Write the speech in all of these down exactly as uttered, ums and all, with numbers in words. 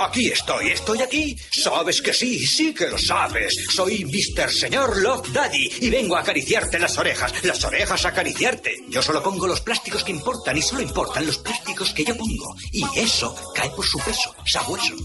Aquí estoy, estoy aquí. Sabes que sí, sí que lo sabes. Soy mister Señor Love Daddy y vengo a acariciarte las orejas. Las orejas a acariciarte. Yo solo pongo los plásticos que importan y solo importan los plásticos que yo pongo. Y eso cae por su peso, sabueso.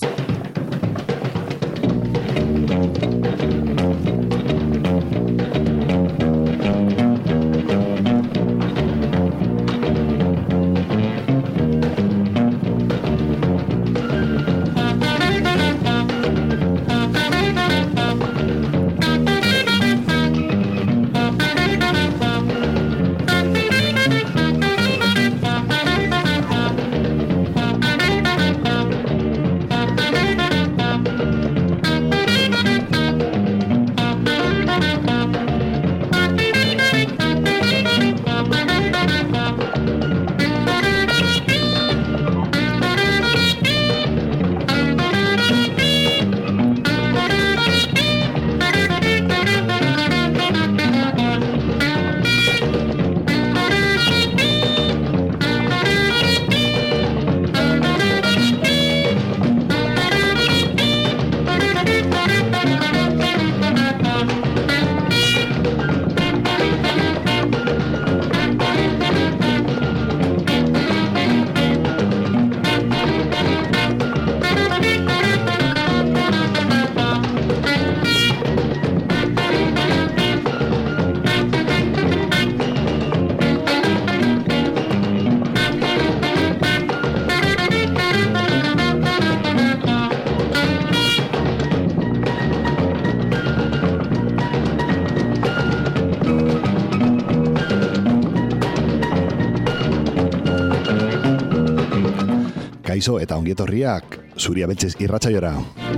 Kaixo eta ongietorriak Zuria Beltzez irratsaiora.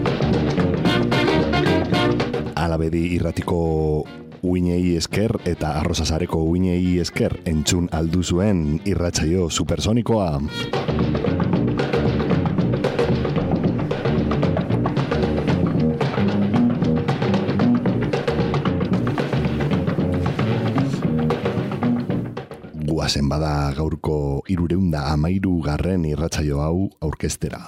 Alabedi irratiko uinei esker eta Arrozazareko uinei esker entzun aldu zuen irratsaio supersonikoa. Guazen bada gaurko irureunda amairu garren irratsaio hau aurkeztera.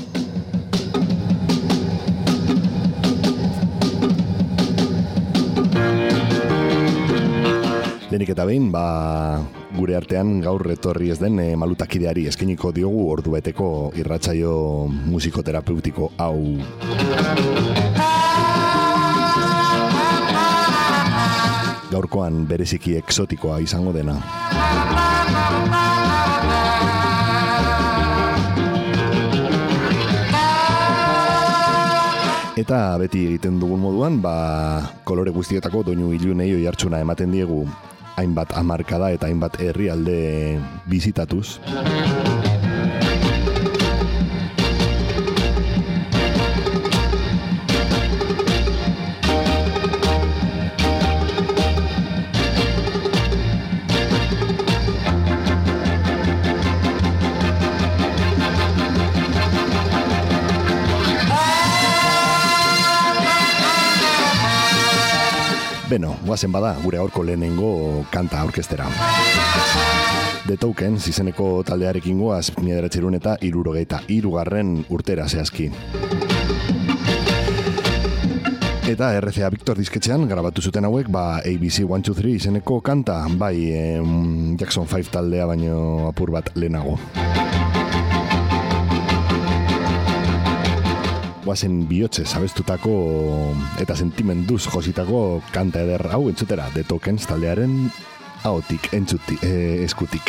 Lehenik eta behin, ba, gure artean gaur etorri ez den e, malutakideari eskainiko diogu ordubeteko irratsaio musikoterapeutiko hau. Gaurkoan bereziki exotikoa izango dena. Eta beti egiten dugun moduan, ba, kolore guztietako doinu ilunei oihartzuna ematen diegu hainbat hamarkada eta hainbat herrialde bizitatuz. Beno, guazen bada, gure aurko lehenengo kanta orkestera. The Tokens izeneko taldearekin goaz, mila bederatziehun eta hirurogeita hirugarren urtera zehazki. Eta R C A Victor disketxean grabatu zuten hauek, ba, A B C one two three izeneko kanta, bai em, Jackson five taldea baino apur bat lehenago. Guazen bihotzez abestutako eta sentimenduz jositako kanta eder hau entzutera, The Tokens taldearen ahotik entzuti, eh, eskutik.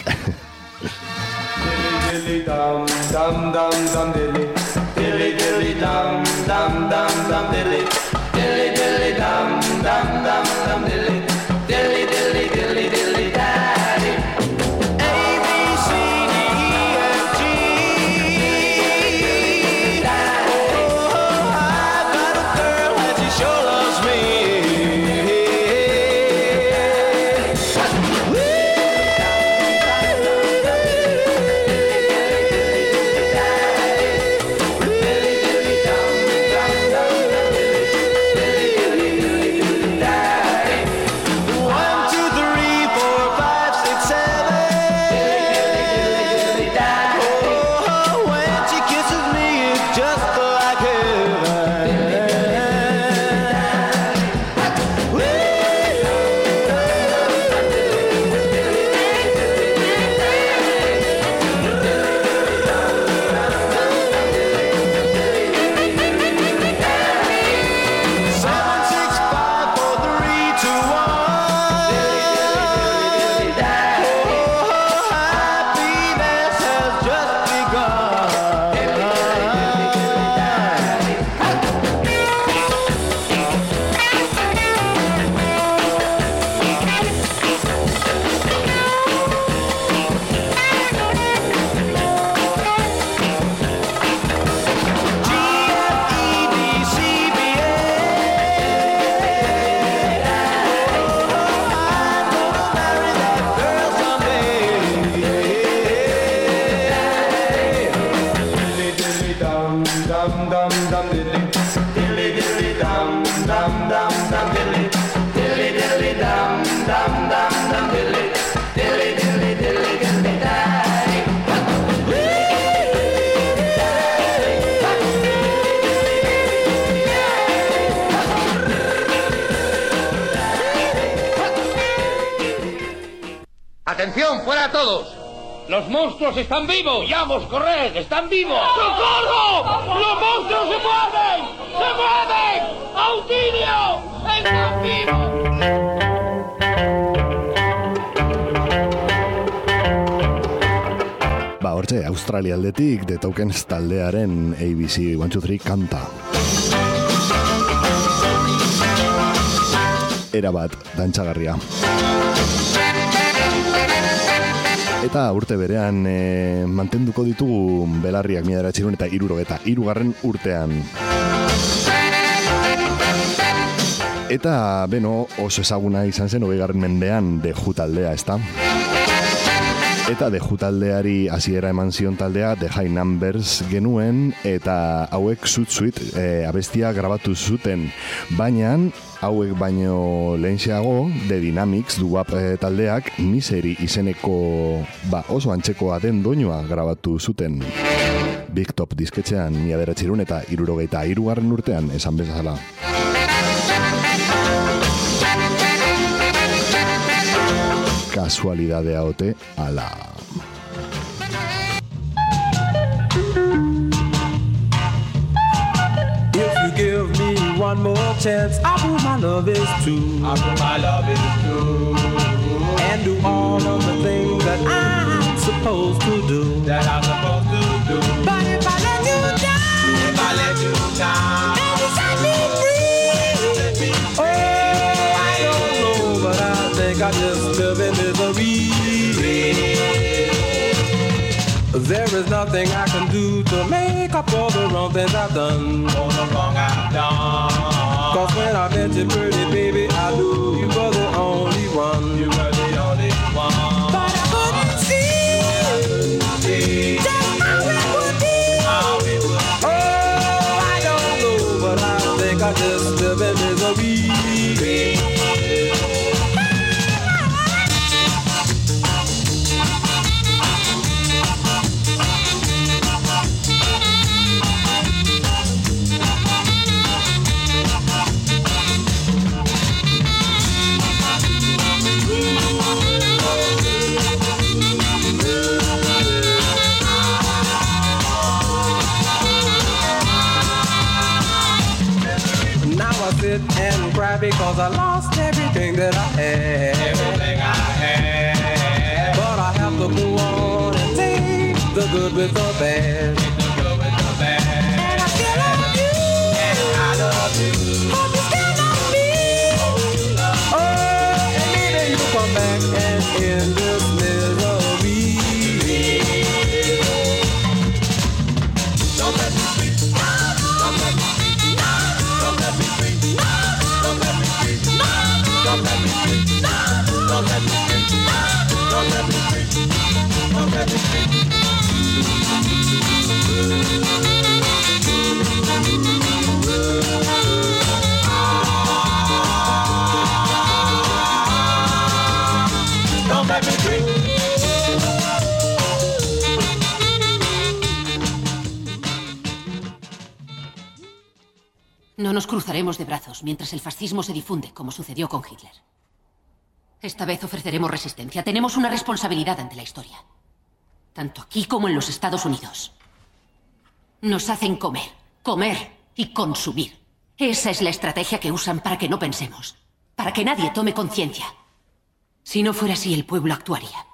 just like heaven. ¡Atención, fuera todos! ¡Los monstruos están vivos! ¡Vamos, corred! ¡Están vivos! ¡Socorro! ¡Los monstruos se mueven! ¡Se mueven! ¡Auxilio! ¡Están vivos! Ba, hortxe, Australia aldetik The Tokens taldearen A B C one two three kanta. Era bat, dantzagarria. Eta urte berean e, mantenduko ditugu belarriak mila bederatziehun eta hirurogeita hirugarren urtean. Eta, beno, oso ezaguna izan zen hogeigarren mendean The Who taldea, ezta? Eta The Who taldeari hasiera eman zion taldea The High Numbers genuen, eta hauek Suit Suit e, abestia grabatu zuten, baina hauek baino lehenxeago The Dynamics dubap e, taldeak Misery izeneko ba, oso antzekoa den doinua grabatu zuten. Big Top disketxean mila bederatziehun eta hirurogeita hirugarren urtean esan bezala. Kasualidadea ote ala. If you give me one more chance, I prove my love is true. I prove my love is true. And do all of the things that I'm supposed to do. That I'm supposed to do. But if I let you down, if I let you down, and you set me free, oh, I don't know, but I think I just live in misery. There is nothing I can do to make up all the wrong things I've done. All the wrong I've done. Cause when I met you, pretty baby, I knew you were the only one. You were the only one. But I couldn't see, see just how it would be. How it would be. Oh, I don't know, but I think I just live in misery. And cry because I lost everything that I had. Everything I had. But I have to move on and take the good with the bad. Take the good with the bad. And I still love you. And I love you. Hope you still love me. Oh, and maybe you come back and end this misery. Don't let me sleep. Don't let me sleep. Don't let me sleep. Don't let me sleep. Don't let me sleep. Don't let me sleep. Don't let me sleep. Don't let me sleep. Don't let me No nos cruzaremos de brazos mientras el fascismo se difunde, como sucedió con Hitler. Esta vez ofreceremos resistencia. Tenemos una responsabilidad ante la historia. Tanto aquí como en los Estados Unidos. Nos hacen comer, comer y consumir. Esa es la estrategia que usan para que no pensemos. Para que nadie tome conciencia. Si no fuera así, el pueblo actuaría.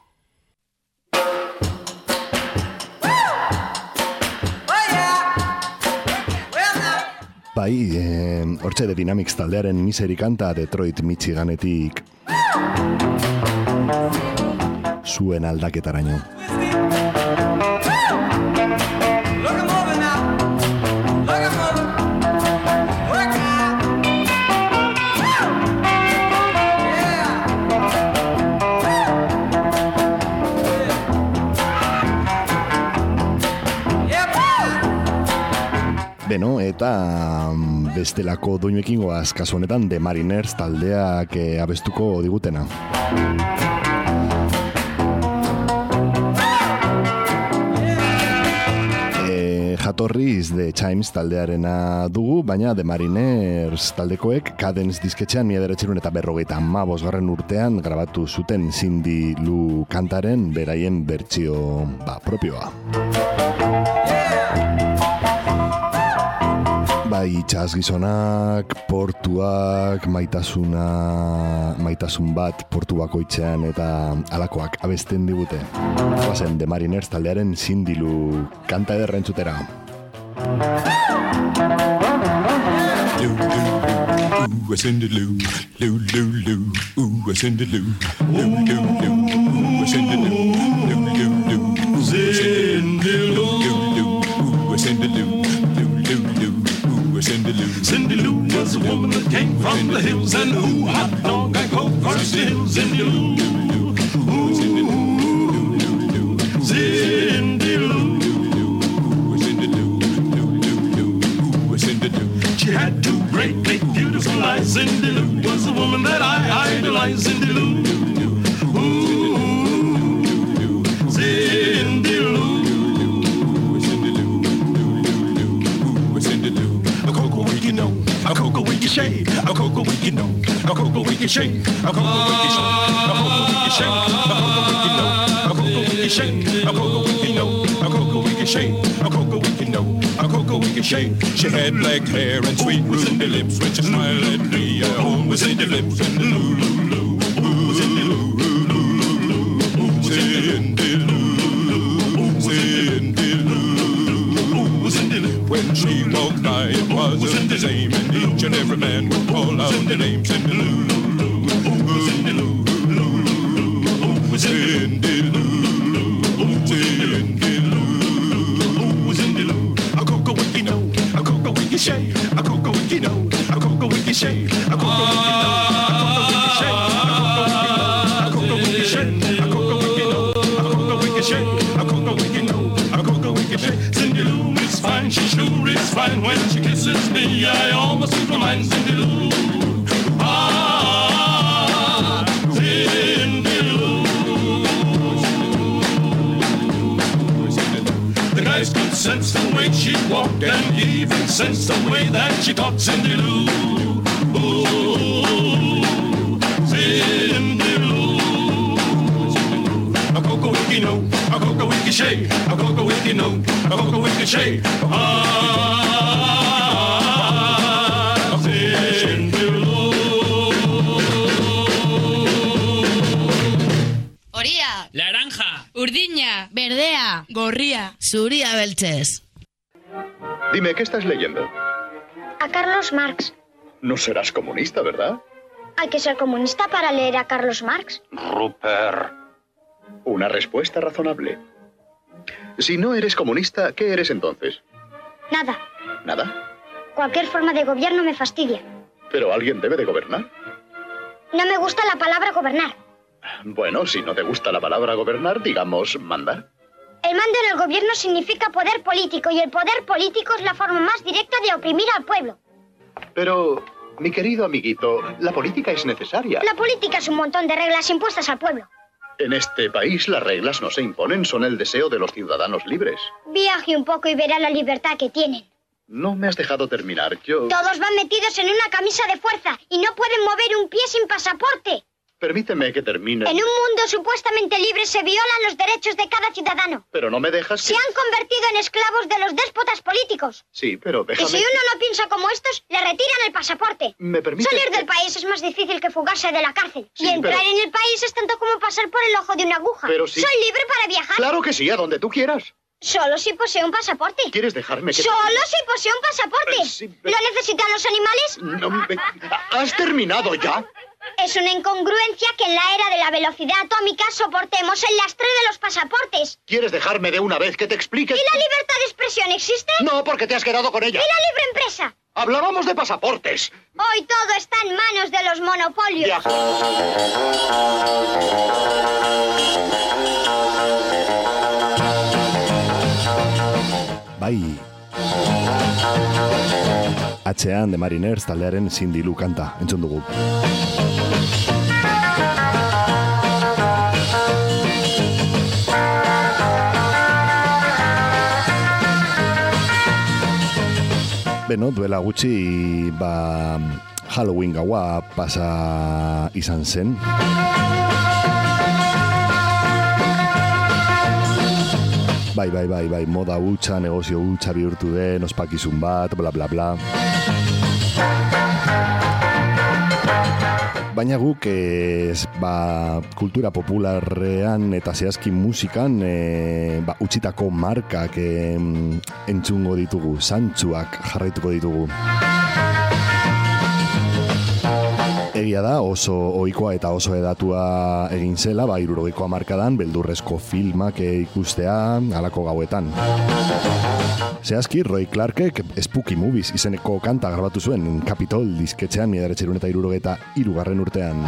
Bai, eh, hortxe de Dynamics taldearen Misery kanta Detroit, Michiganetik zuen aldaketaraino. Beno, eta bestelako doinuekin goaz, kasu honetan The Mariners taldeak abestuko digutena. E, jatorriz The Chimes taldearena dugu, baina The Mariners taldekoek Cadence disketxean mila bederatziehun eta berrogeita hamabosgarren urtean grabatu zuten Cindy Lou kantaren beraien bertsio ba, propioa. Bai, itxas gizonak, portuak, maitasuna, maitasun bat portu bakoitzean eta alakoak abesten digute. Bazen, The Mariners taldearen Cindy Lou kanta ederra entzutera. Ooh, Cindy Lou, Lou, Lou, Lou. Ooh, Cindy Lou, Lou, Lou, Lou. Ooh, Cindy Lou, Lou, Lou, Lou. Cindy Lou, Ooh, Cindy Lou, Lou, Lou, Lou. Cindy Lou. Cindy Lou was a woman that came from the hills, and ooh, hot dog and coke are still Cindy Lou. Ooh, Cindy Lou, Cindy Lou, Cindy Lou, Cindy Lou. She had two great, big, beautiful eyes. Cindy Lou was a woman that I idolized. Cindy Lou, ooh, Cindy Lou. A cocoa we can shake, a cocoa we can know, a cocoa we can shake, a cocoa we can shake, a cocoa we can shake, a cocoa we can know, a cocoa we can shake, a cocoa we can know, a cocoa we can shake. She had black hair and sweet ruby lips when she smiled at me. I always in the lips and the loo loo loo, ooh, Cindy Lou, Cindy Lou, Cindy Lou, Cindy Lou, Cindy Lou. When she walked by, it wasn't the same, and each and every man would call out the name. Cindy Lou, Cindy Lou, Cindy Lou, Cindy Lou, Cindy Lou. A cocoa wiki no, a cocoa wiki shake, a cocoa wiki no, a cocoa wiki shake, a cocoa wiki no, a cocoa wiki shake, a cocoa wiki no, a cocoa wiki shake, a cocoa wiki no, a cocoa wiki shake. Cindy Lou is fine, she sure is fine. When she kisses me, I almost lose my mind. Cindy Lou, ah, Cindy Lou. The guy's good sense the way she walked, and even sense the way that she talked. Cindy Lou, ooh, Cindy Lou. A cocoa wiki no, a cocoa wiki shake, a cocoa wiki no, a cocoa wiki shake. Ah, Cindy Lou. Horia, naranja, urdina, verdea, gorria, zuria beltzez. Dime, ¿qué estás leyendo? A Carlos Marx. No serás comunista, ¿verdad? Hay que ser comunista para leer a Carlos Marx. Rupert. Una respuesta razonable. Si no eres comunista, ¿qué eres entonces? Nada. ¿Nada? Cualquier forma de gobierno me fastidia. Pero alguien debe de gobernar. No me gusta la palabra gobernar. Bueno, si no te gusta la palabra gobernar, digamos, mandar. El mando en el gobierno significa poder político, y el poder político es la forma más directa de oprimir al pueblo. Pero, mi querido amiguito, la política es necesaria. La política es un montón de reglas impuestas al pueblo. En este país las reglas no se imponen, son el deseo de los ciudadanos libres. Viaje un poco y verá la libertad que tienen. No me has dejado terminar. Yo... Todos van metidos en una camisa de fuerza y no pueden mover un pie sin pasaporte. Permíteme que termine. En un mundo supuestamente libre se violan los derechos de cada ciudadano. Pero no me dejas que... Se han convertido en esclavos de los déspotas políticos. Sí, pero déjame... Y si uno no piensa como estos, le retiran el pasaporte. ¿Me permite? Salir del país es más difícil que fugarse de la cárcel. Sí, y entrar pero... en el país es tanto como pasar por el ojo de una aguja. Pero sí. Soy libre para viajar. Claro que sí, a donde tú quieras. Solo si posee un pasaporte. ¿Quieres dejarme que... Solo si posee un pasaporte. Eh, sí, pero... ¿Lo necesitan los animales? No, me... ¿Has terminado ya? Es una incongruencia que en la era de la velocidad atómica soportemos el lastre de los pasaportes. ¿Quieres dejarme de una vez que te explique? ¿Y la libertad de expresión existe? No, porque te has quedado con ella. ¿Y la libre empresa? Hablábamos de pasaportes. Hoy todo está en manos de los monopolios. Ya. Bai. Atzean The Mariners taldearen Cindy Lou kanta, entzun dugu. Beno, duela gutxi, ba, Halloween gaua pasa izan zen. Bai, bai, bai, bai, moda hutsa, negozio hutsa bihurtu den, ospakizun bat, bla, bla, bla. Baina guk ez, ba, kultura popularrean eta zehazki musikan e, ba, utzitako markak e, entzungo ditugu, zantzuak jarraituko ditugu. Egia da, oso ohikoa eta oso edatua egin zela, ba, hirurogeiko hamarkadan, beldurrezko filmak ikustea halako gauetan. Zehazki, Roy Clarkek Spooky Movies izeneko kanta grabatu zuen Capitol disketxean mila bederatziehun eta hirurogeita hirugarren urtean.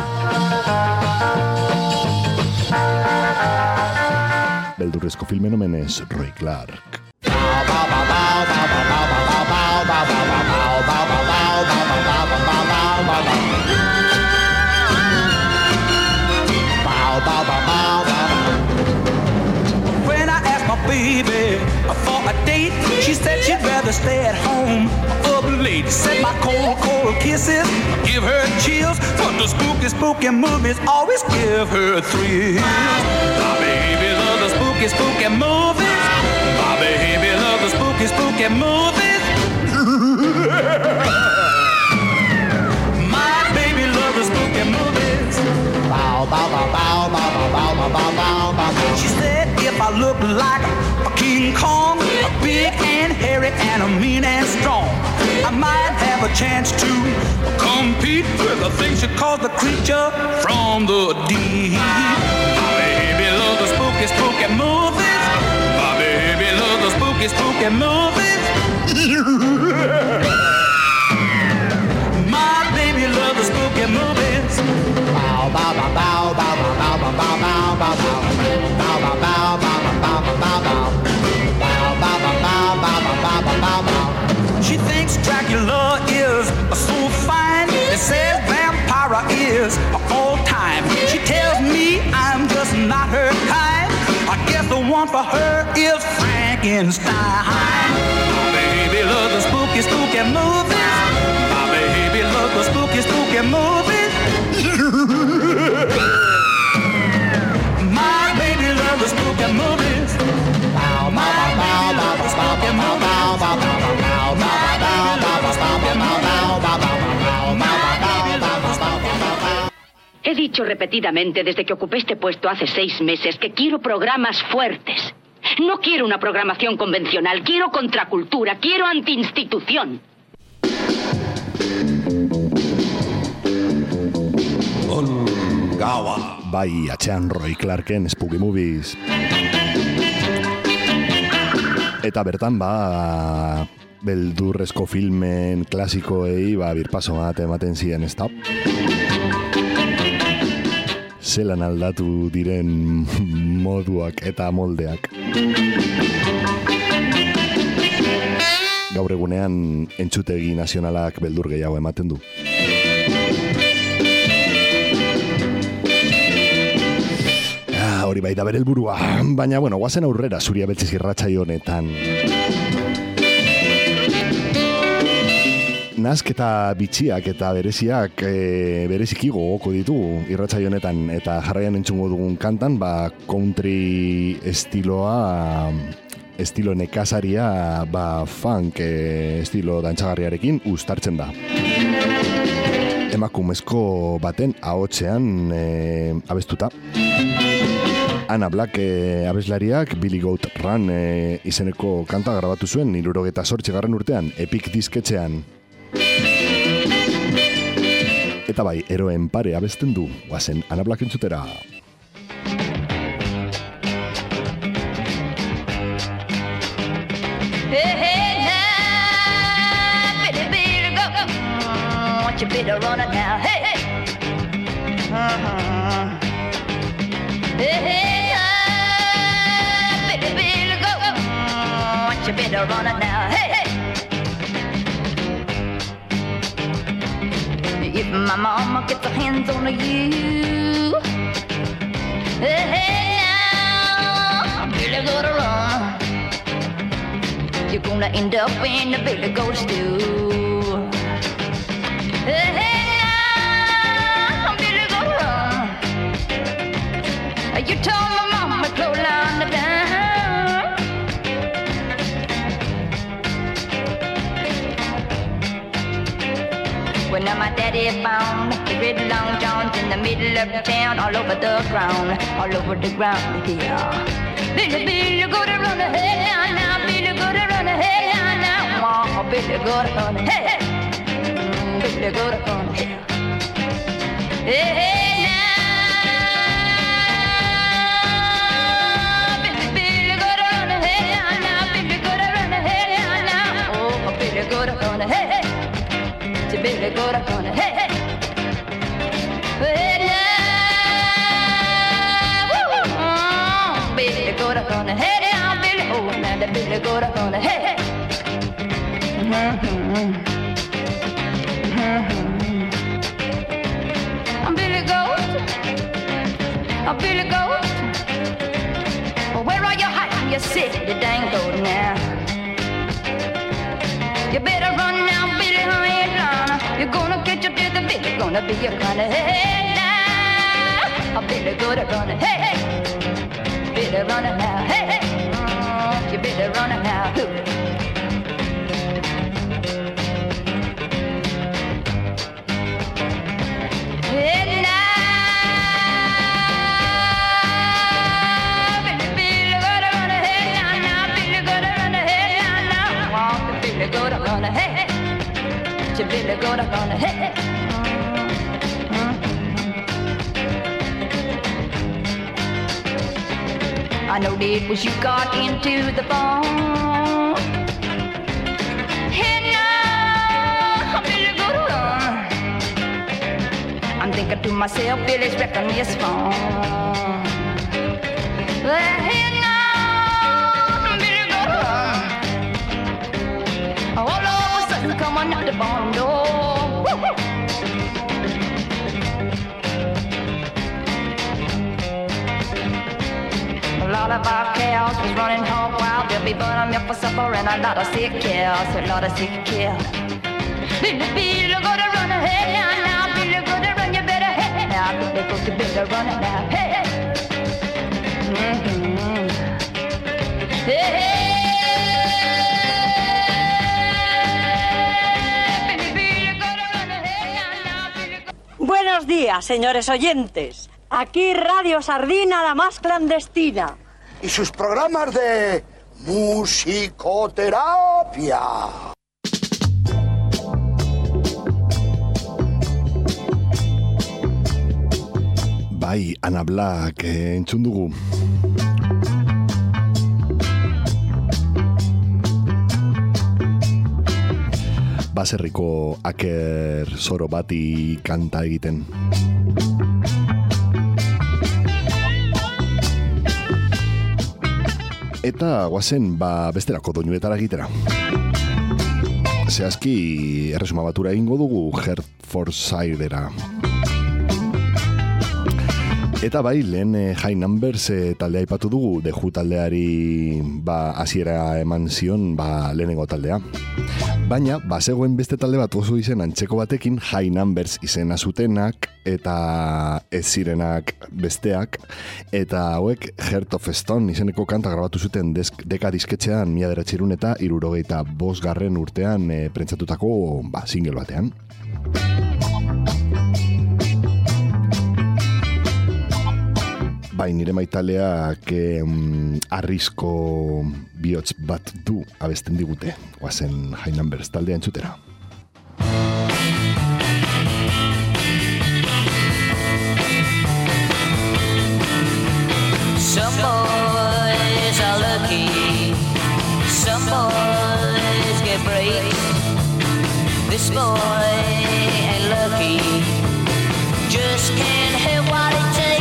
Beldurrezko filmen omenez, Roy Clark. When I asked my baby for a date, she said she'd rather stay at home up late. Said my cold, cold kisses give her chills, but the spooky, spooky movies always give her thrills. My baby loves the spooky, spooky movies. My baby loves the spooky, spooky movies. My baby loves the spooky movies. Bow, bow, bow, bow, bow, bow, bow, bow, bow, bow. She said if I look like a King Kong, a big and hairy and a mean and strong, I might have a chance to compete with the thing she calls the creature from the deep. My baby loves the spooky, spooky movies. My baby loves the spooky, spooky movies. My baby loves the spooky movies. Bow, bow, bow, bow, bow, bow, bow, bow, bow, bow, bow, bow, bow, bow, bow, bow, bow, bow. She thinks Dracula is so fine. They say vampire is all time. She tells me I'm just not her kind. I guess the one for her is Frankenstein. My baby loves the spooky, spooky movies. My baby loves the spooky, spooky movies. My baby loves the spooky movies. Bow, bow, bow, bow, bow, spooky movies. Bow, bow, bow, bow, bow, bow. He dicho repetidamente desde que ocupé este puesto hace seis meses que quiero programas fuertes. No quiero una programación convencional, quiero contracultura, quiero antiinstitución. Ongawa. Bai, atxean Roy Clarken Spooky Movies. Eta bertan, ba, beldurrezko filmen klasikoei, ba, birpaso bat ematen ziren, ez da? Zelan aldatu diren moduak eta moldeak. Gaur egunean entzutegi nazionalak beldur gehiago ematen du. Ah, hori bai da bere helburua, baina bueno, guazen aurrera Zuria Beltzez irratsaio honetan. Nazketa bitxiak eta bereziak e, bereziki gogoko ditugu irratsaio honetan, eta jarraian entzungo dugun kantan, ba, country estiloa, estilo nekasaria, ba, funk e, estilo dantzagarriarekin uztartzen da. Emakumezko baten ahotsean e, abestuta. Anna Black e, abeslariak Billy Goat Run e, izeneko kanta grabatu zuen hirurogeta zortzigarren urtean, Epic disketxean. Eta bai, eroen pare abesten du, guazen Anna Black entzutera. Hey, hey, now, Billy, Billy, go. Want you better run it now. Hey, hey. Uh-huh. Hey, hey, now, Billy, Billy, go. Want you better run it now. Hey, hey. If my mama gets her hands on you, hey, hey, now, Billy, go to run. You're gonna end up in the Billy Goat stew. Hey, hey, now, Billy Goat Run. You told my mama to close down the town. When my daddy found the red long johns in the middle of the town, all over the ground, all over the ground, yeah. Billy, Billy, go to run ahead now, now, Billy, go to run ahead now, now, Mama, Billy, go to run ahead, mm, Billy, go to run ahead. Hey, hey, now, Billy, Billy, go to run ahead now, now, Billy, go to run ahead now, now, oh, Billy, go to run ahead, to Billy, go to run ahead. Hey, now. Billy go to run ahead, now Billy, oh, now the Billy go to run ahead. Mm-hmm. Mm-hmm. I'm Billy Goat, I'm Billy Goat. Well, where are you hiding? You silly dang goat now. You better run now, Billy, hurry and run. You're gonna get your death, Billy gonna be your kind of head now. I'm Billy go to run ahead. Billy running now, hey, hey, mm, you Billy running now, who? Hey, now, Billy, Billy, go to run ahead now, now, Billy, go to run ahead now, now, walk the Billy, go to run ahead, you Billy, go to run ahead. I know that it was you got into the phone. Hey now, Billy, go to run. I'm thinking to myself, Billy's wrecking his phone. Hey now, Billy, go to run. All of a sudden, come on out the bottom door. Woo-hoo. A lot of our cows was running hog wild. They'll be burning milk for supper and a lot of sick cows, a lot of sick cows. Billy, Billy, go to run ahead now, now, Billy, go to run, you better head now, Billy, go to better run it now, hey, hey. Mm-hmm. Hey, hey. Billy, Billy, go to run ahead now, now, Billy, go. Buenos días, señores oyentes. Aquí Radio Sardina, la más clandestina. Y sus programas de musicoterapia. Bai, Anna Black entzun dugu. Baserriko aker zoro bati kanta egiten. Eta guazen, ba, besterako doinuetara egitera. Zehazki, erresuma batura egingo dugu Hertfordshirera. Eta bai, lehen High Numbers e, taldea aipatu dugu, The Who taldeari ba, hasiera eman zion ba, lehenengo taldea. Baina, bazegoen beste talde bat oso izen antzeko batekin, High Numbers izena zutenak, eta ez zirenak besteak, eta hauek Heart of Stone izeneko kanta grabatu zuten desk, deka disketxean mila bederatziehun eta hirurogeita bosgarren urtean e, prentsatutako ba, single batean. Bai, nire maitaleak eh, arrisko bihotz bat du abesten digute, oazen High Numbers taldea entzutera. Some boys are lucky, some boys get breaks. This boy ain't lucky, just can't help what it takes.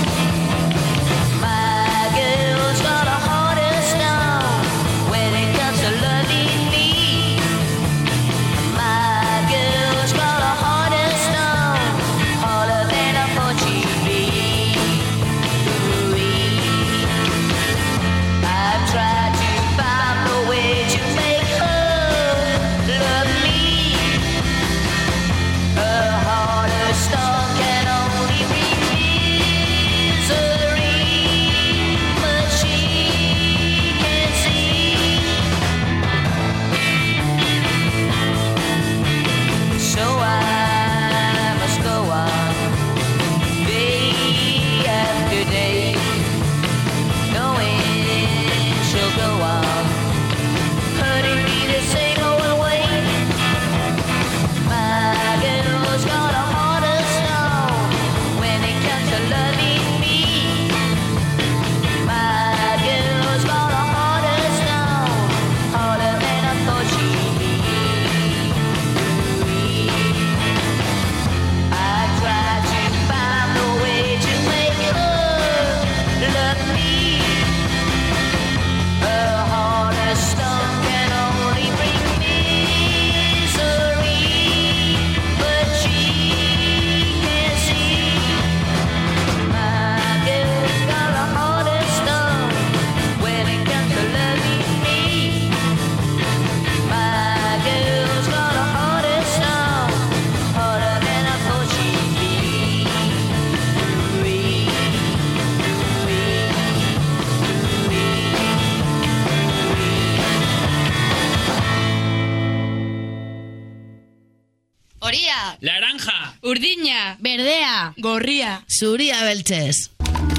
Urdina, berdea, gorria, zuria beltzez.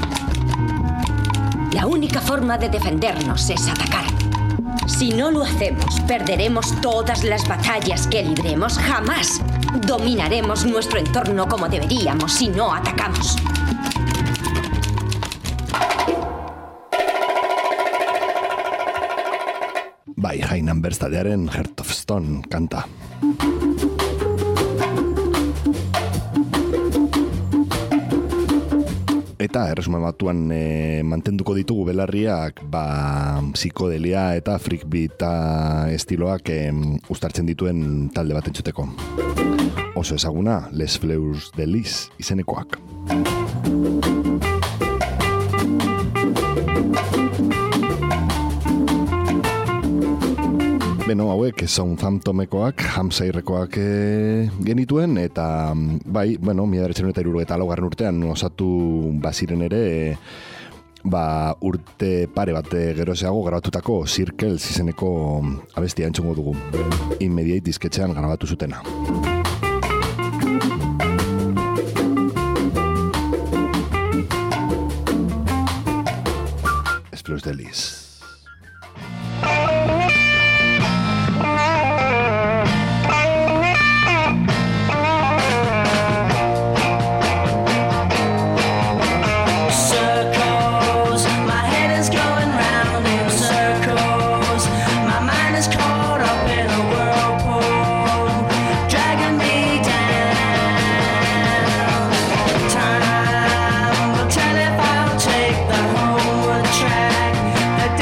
La única forma de defendernos es atacar. Si no lo hacemos, perderemos todas las batallas que libremos. Jamás dominaremos nuestro entorno como deberíamos si no atacamos. Bai, High Numbers taldearen Heart of Stone kanta. Eta erresumen batuan e, mantenduko ditugu belarriak ba, psikodelia eta freakbeata estiloak e, uztartzen dituen talde bat entzuteko. Oso ezaguna, Les Fleurs de Lis izenekoak. Beno, hauek Southamptonekoak, Hampshirekoak e, genituen, eta bai, bueno, mila bederatziehun eta hirurogeita laugarren urtean osatu baziren ere, e, ba, urte pare bat gerozeago grabatutako Circles izeneko abestia entzungo dugu. Immediate disketxean grabatu zutena. Les Fleurs de Lis. Tell if I'll take the homeward track.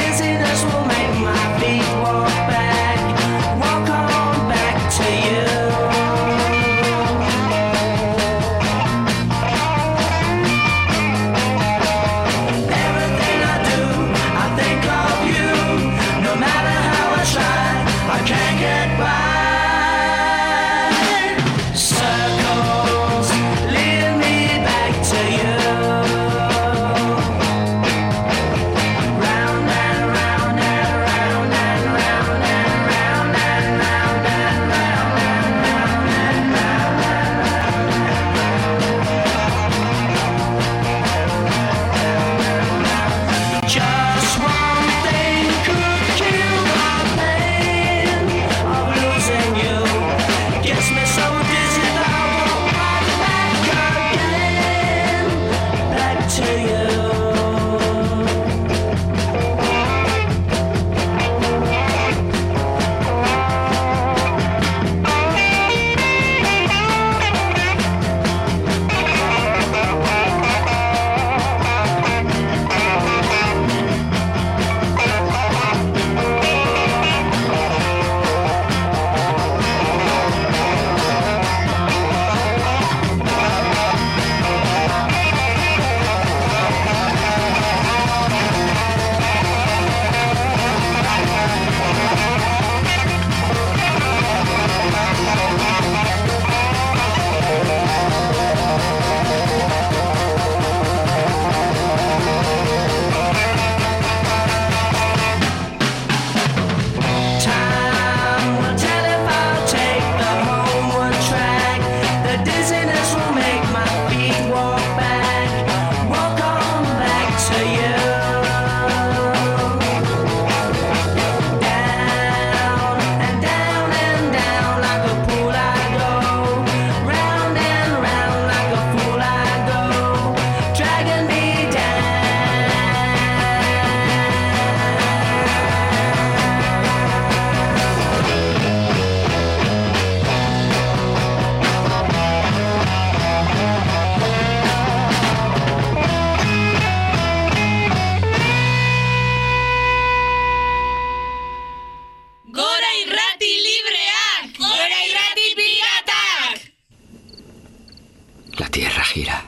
tierra gira,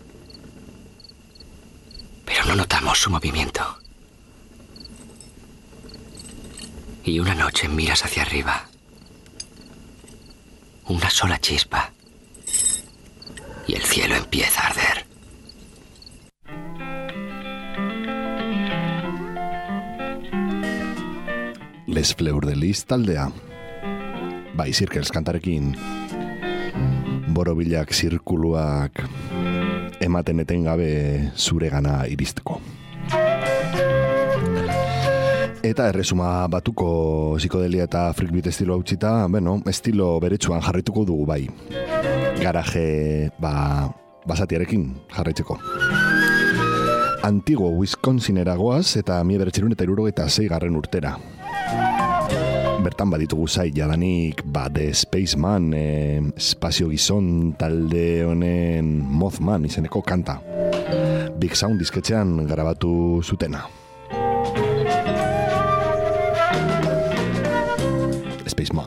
pero no notamos su movimiento. Y una noche miras hacia arriba. Una sola chispa. Y el cielo empieza a arder. Les Fleur de Lis taldea. Bai, Circles kantarekin. Borobilak zirkuluak ematen etengabe zuregana iristeko. Eta erresuma batuko psikodelia eta freakbeat estilo hautsita, bueno, estilo beretsuan jarrituko dugu bai. Garaje, ba, basatiarekin jarraitzeko. Antigo Wisconsinera goaz eta mila bederatziehun eta hirurogeita sei garren urtera. Bertan baditugu zai jadanik, ba, The Spaceman, eh, espazio gizon talde honen Mothman izeneko kanta. Big Sound disketxean grabatu zutena. Spaceman.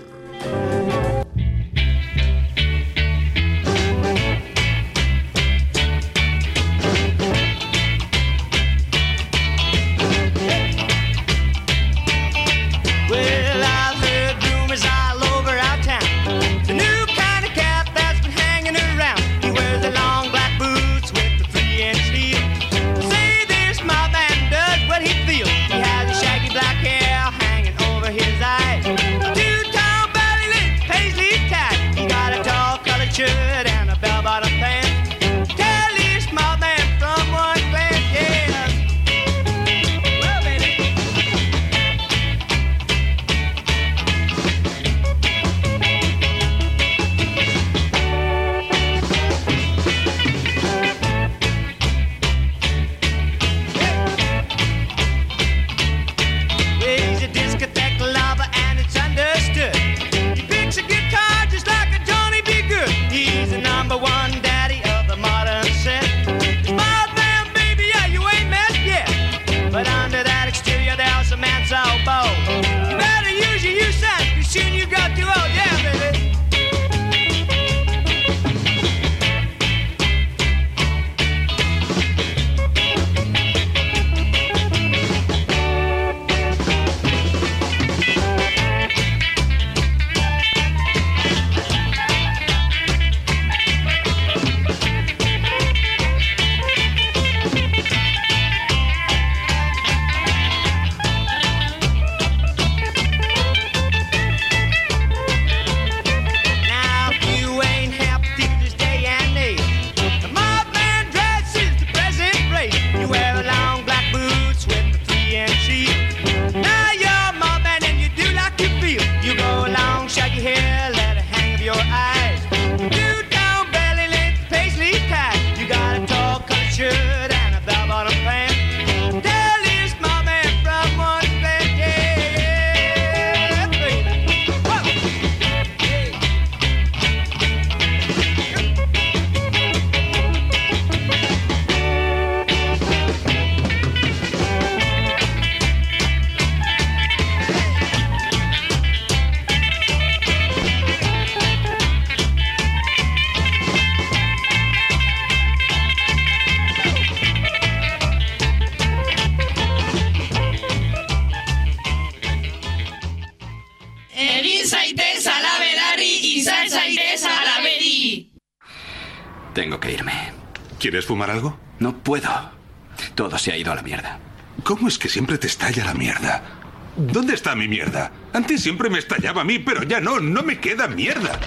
Tengo que irme. ¿Quieres fumar algo? No puedo. Todo se ha ido a la mierda. ¿Cómo es que siempre te estalla la mierda? ¿Dónde está mi mierda? Antes siempre me estallaba a mí, pero ya no, no me queda mierda.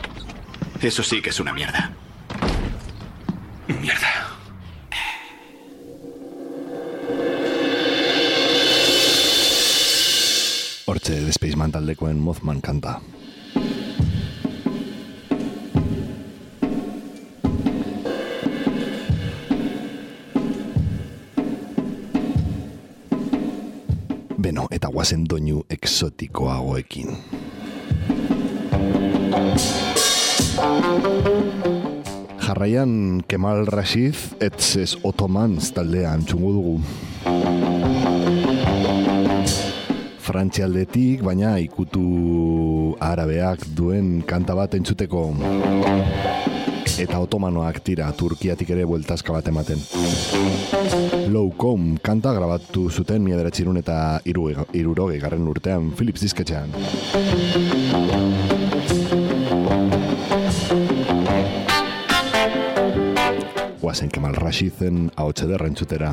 Eso sí que es una mierda. Mierda. Hortxe, The Spaceman taldekoen Mothman kanta. Beno, eta guazen doinu exotikoagoekin. Jarraian Kemal Rashid etzez Ottomans taldea entzungo dugu. Frantzialdetik, baina ikutu arabeak duen kanta bat entzuteko. eta otomanoak tira Turkiatik ere bueltazka bat ematen. Low Com kanta grabatu zuten mila bederatziehun eta hirurogei garren urtean Philips disketxean. Guazen Kemal Rashizen ahotsa ederra entzutera.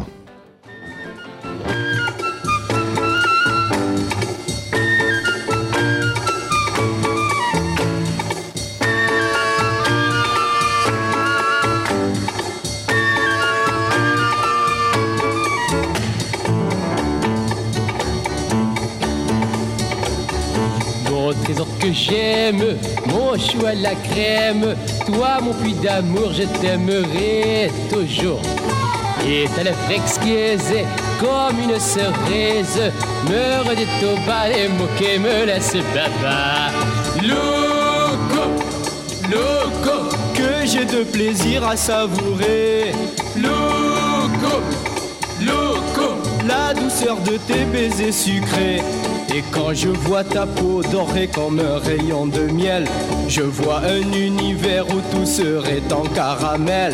Trésor que j'aime, mon chou à la crème, toi mon puits d'amour, je t'aimerai toujours. Et ta lèvre exquise comme une cerise, me redit au bas les mots qui me laissent baba. Loco, loco, que j'ai de plaisir à savourer. Loco, loco, la douceur de tes baisers sucrés. Et quand je vois ta peau dorée comme un rayon de miel, je vois un univers où tout serait en caramel.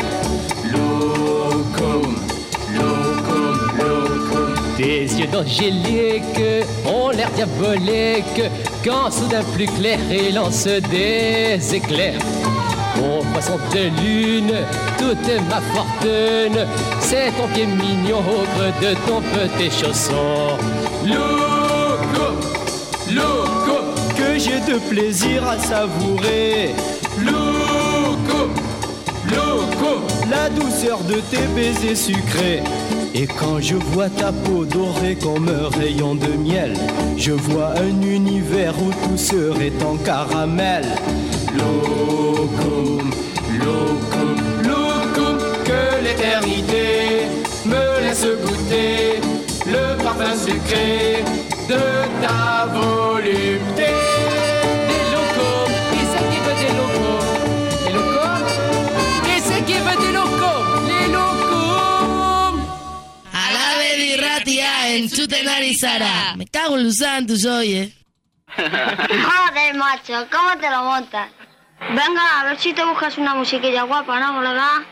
Loco, loco, loco. Tes yeux d'angélique ont l'air diabolique quand soudain plus clair ils lancent des éclairs. Mon poisson de lune, toute ma fortune, c'est ton pied mignon au creux de ton petit chausson. Loco, loco, que j'ai de plaisir à savourer. Loco, loco, la douceur de tes baisers sucrés. Et quand je vois ta peau dorée comme un rayon de miel, je vois un univers où tout serait en caramel. Loco, loco, loco, que l'éternité me laisse goûter le parfum sucré de ta volupté. Des locaux, qui c'est qui veut des locaux? Des locaux? Qui c'est qui veut des locaux? Les locaux. Alabe irratia entzuten ari zara. Me cago en los santos, oye. Joder, macho, ¿cómo te lo montas? Venga, a ver si te buscas una musiquilla guapa, ¿no, colega?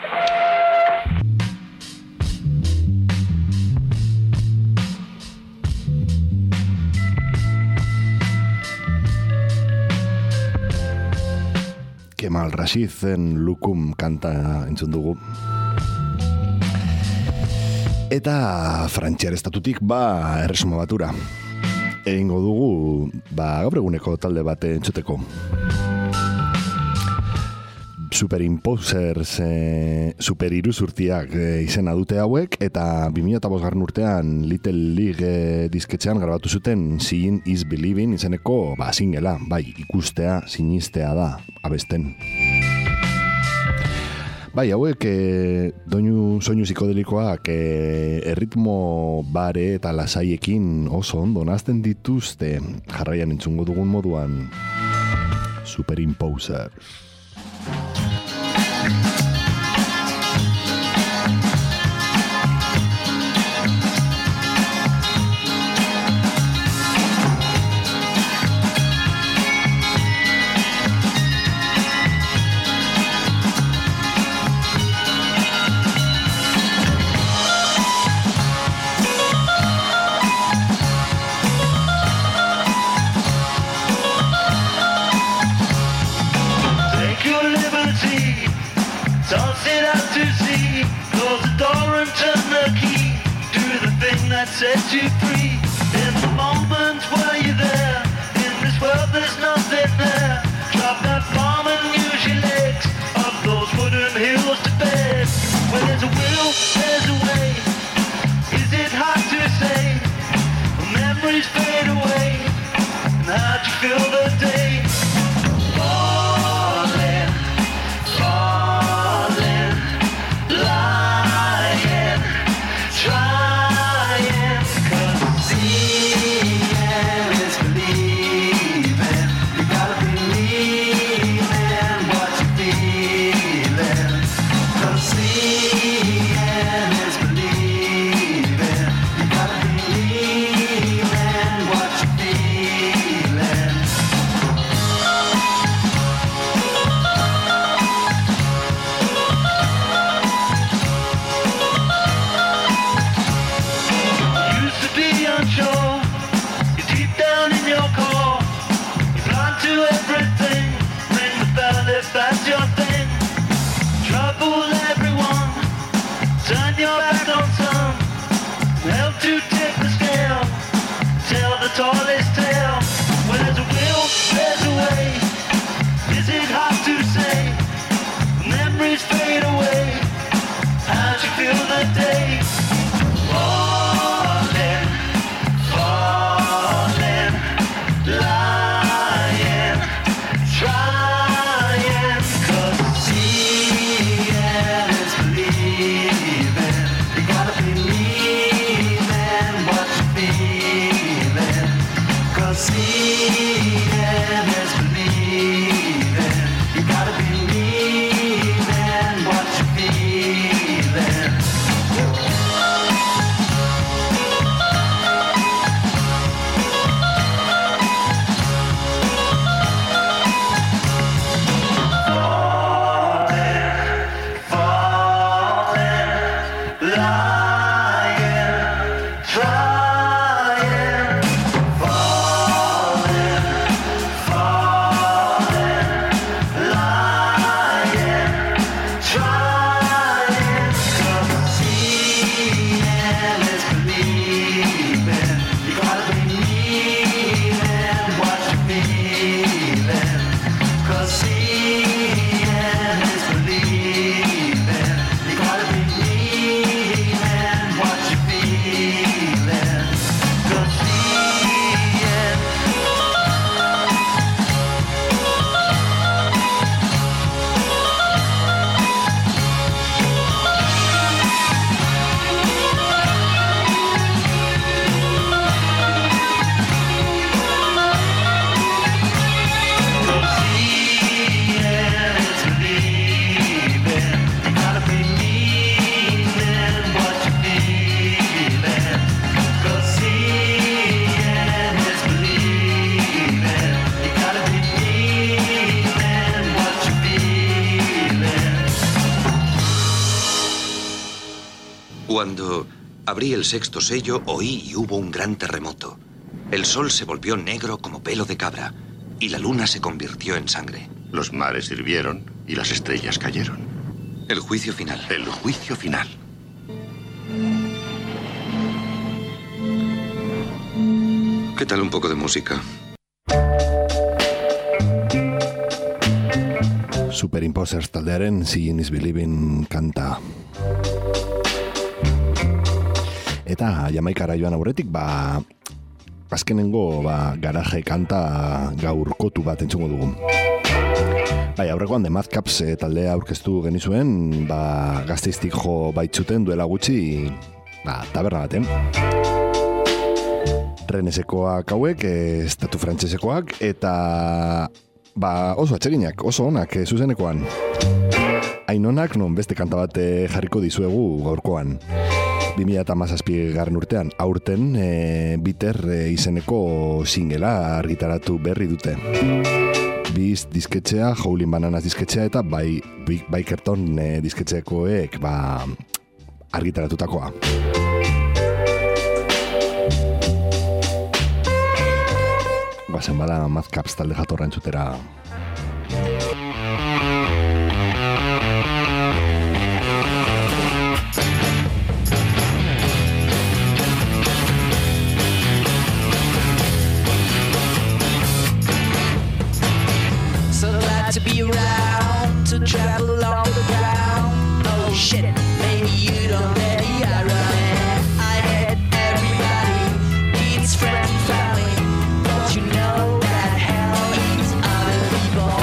Kemal Rashizen Lukum kanta entzun dugu. Eta frantziar estatutik ba erresuma batura. Egingo dugu ba gaur eguneko talde bate entzuteko. Superimposers eh, super iruzurtiak eh, izena dute hauek eta bi mila bost garren urtean Little League eh, disketxean grabatu zuten Seeing is Believing izeneko ba singela, bai ikustea sinistea da abesten. Bai, hauek eh, doinu soinu psikodelikoak eh, erritmo bare eta lasaiekin oso ondo nazten dituzte jarraian entzungo dugun moduan Superimposers. Set you free in the moment where you're there. In this world there's nothing there. Drop that bomb and use your legs up those wooden hills to bed. Where there's a will, there's a way. Is it hard to say? Memories fade away. And how'd you feel the day? Falling, falling, lying, trying. Cuando abrí el sexto sello, oí y hubo un gran terremoto. El sol se volvió negro como pelo de cabra y la luna se convirtió en sangre. Los mares hirvieron y las estrellas cayeron. El juicio final. El juicio final. ¿Qué tal un poco de música? Superimposers taldearen Seeing is Believing kanta. Eta Jamaikara joan aurretik, ba, azkenengo ba, garaje kanta gaurkotu bat entzungo dugu. Bai, aurrekoan The Madcaps e, taldea aurkeztu genizuen, ba, Gasteiztik jo baitzuten duela gutxi, ba, taberna baten. Renesekoak hauek, e, estatu frantsesekoak, eta ba, oso atseginak, oso onak, e, zuzenekoan. Hain onak, non beste kanta bat e, jarriko dizuegu gaurkoan. bi mila hamazazpi garren urtean, aurten e, Bitter e, izeneko singela argitaratu berri dute. Biz disketxea, Howlin' Bananas disketxea eta bai Big Bikerton e, disketxekoek ba, argitaratutakoa. Guazen bada Madcaps talde jatorra entzutera. To be around, to travel along the ground. Oh shit, maybe you don't, maybe I run. I hate everybody, needs friends and family. Don't you know that hell eats other people?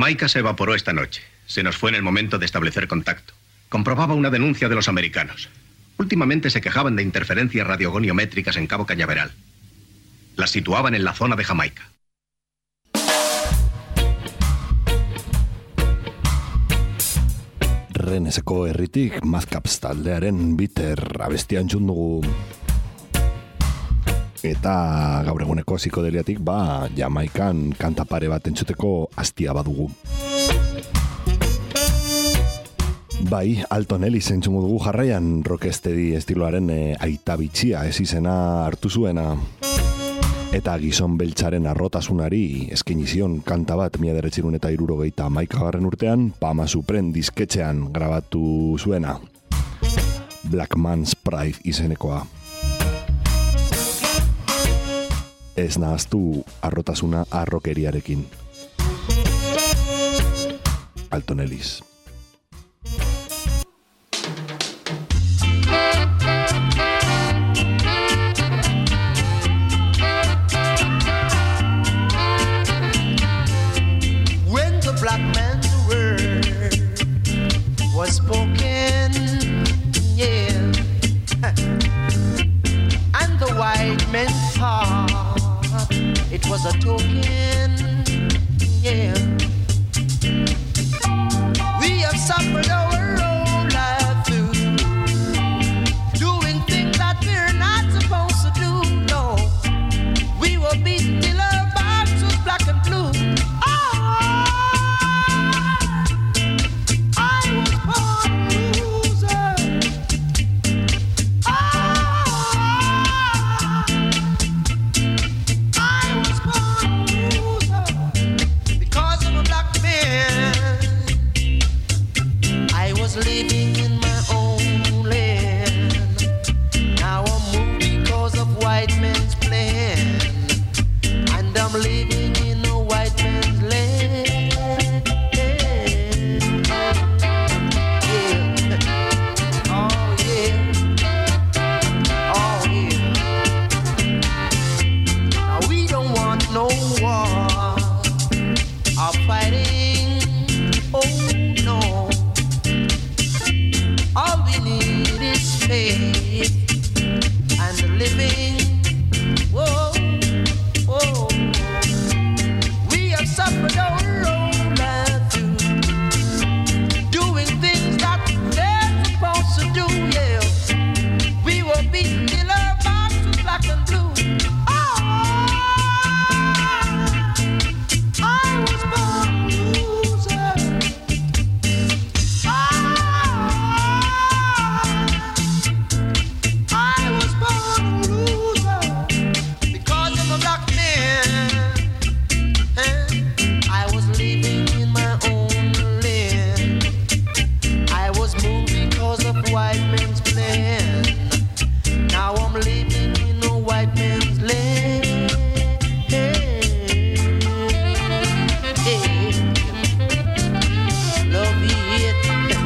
Jamaica se evaporó esta noche. Se nos fue en el momento de establecer contacto. Comprobaba una denuncia de los americanos. Últimamente se quejaban de interferencias radiogoniométricas en Cabo Cañaveral. Las situaban en la zona de Jamaica. Renneseko herritik Madcaps taldearen Bitter abestia entzun dugu. Eta gaur eguneko psikodeliatik ba Jamaikan kanta pare bat entzuteko hastia badugu. Bai, Alton Ellis entzungo dugu jarraian rocksteady estiloaren e, aita bitxia ez izena hartu zuena. Eta gizon beltzaren arrotasunari eskaini zion kanta bat mila bederatziehun eta hirurogeita hamaikagarren urtean Pama Supren disketxean grabatu zuena. Black Man's Pride izenekoa. Ez nahaztu arrotasuna arrokeriarekin. Alton Ellis. Was spoken, yeah, and the white man's heart, it was a token, yeah. We have suffered our own life through doing things that we're not supposed to do, no. We were beaten till our backs was black and blue. Living in my own land. Now I'm moved because of white man's plan, and I'm living in a white man's land. Yeah. Oh yeah. Oh yeah. Now we don't want no war or fighting. Oh no. All we need is faith and the living. Whoa, whoa. We have suffered our own life through doing things that they're supposed to do, yeah. We were beaten till our backs was black and blue. Oh, I was born a loser. White man's plan. Now I'm living in a white man's land. Hey, hey. Love it.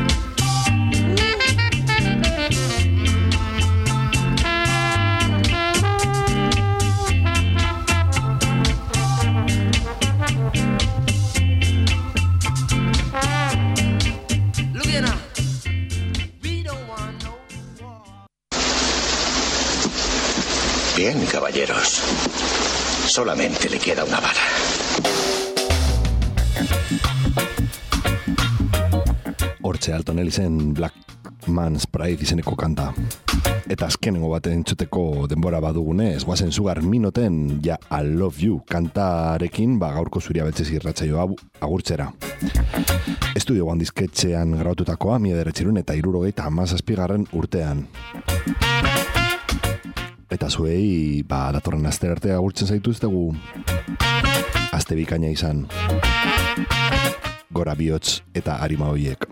Look at now. Bien, caballeros. Solamente le queda una bala. Hortxe Alton Ellisen Black Man's Pride izeneko kanta. Eta azkenengo baten entzuteko denbora badugunez, guazen zugar minoten ja I Love You kantarekin ba gaurko zuria beltzez irratsaioa agurtzera. Estudio One disketxean grabatutakoa mila bederatziehun eta hirurogeita hamazazpigarren urtean. Eta zuei, ba, datorren aster arte agurtzen zaituztegu. Aste bikaina izan. Gora bihotz eta arima hoiek.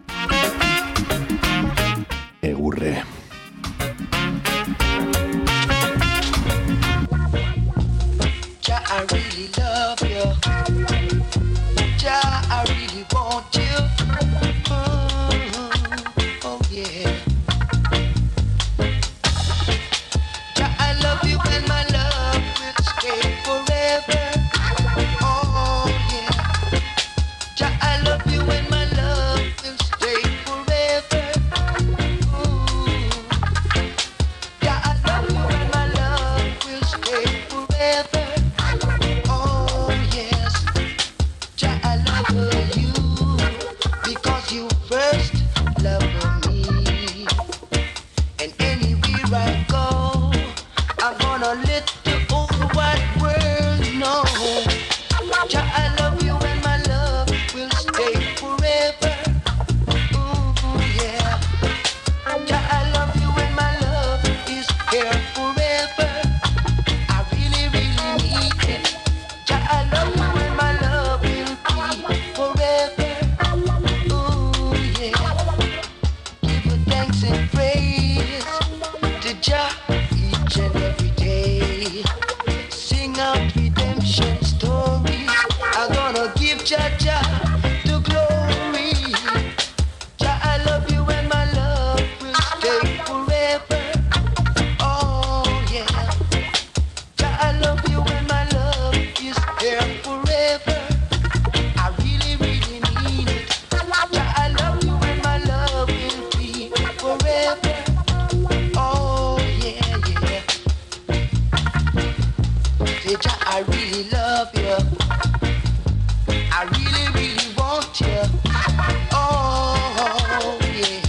Egurre. Ja, I really love you. Ja, I really want you. Oh, oh yeah. Forever, oh yeah. Ja, I love before I go, I'm gonna let the whole wide world know. Jah, I love you and my love will stay forever. Ooh, yeah. Jah, I love you and my love is here forever. I really, really need it. Jah, I love you and my love will be forever. Ooh, yeah. Give you thanks and praise to Jah each and every day. Sing out redemption stories. I'm gonna give Jah Jah the glory. Jah, I love you and my love will stay forever. Oh yeah. Jah, I love you and my love is here forever. I really, really mean it. Jah, I love you and my love will be forever. Oh yeah, yeah. Say, Jah, I really love you. I really, really want you. Oh yeah.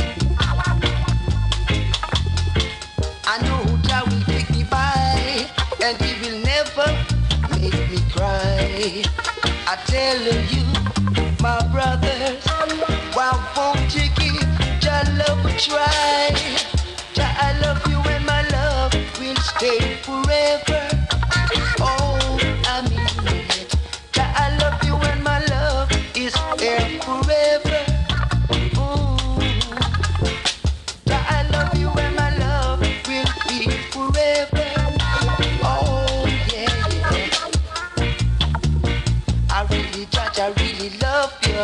I know Jah will take me by, and He will never make me cry. I tell you, my brothers, why won't you give Jah love a try? Jah, I love you and my love will stay forever. Oh, I mean it. Jah, I love you and my love is here forever. Ooh. Jah, I love you and my love will be forever. Oh yeah, yeah. I really, Jah, I really love you.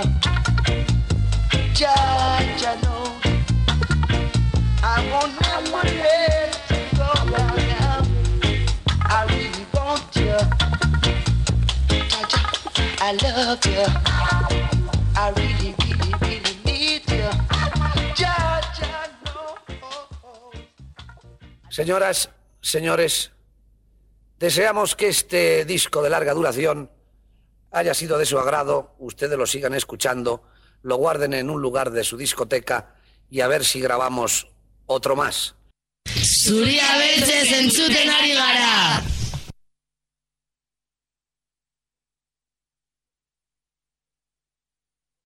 Jah, Jah know I won't never let you go now. I really want you. Jah, Jah, I love you. I really, really, really need you. Jah, Jah know. Señoras, señores, deseamos que este disco de larga duración haya sido de su agrado, ustedes lo sigan escuchando, lo guarden en un lugar de su discoteca y a ver si grabamos otro más. Zuria beltzez entzuten ari gara.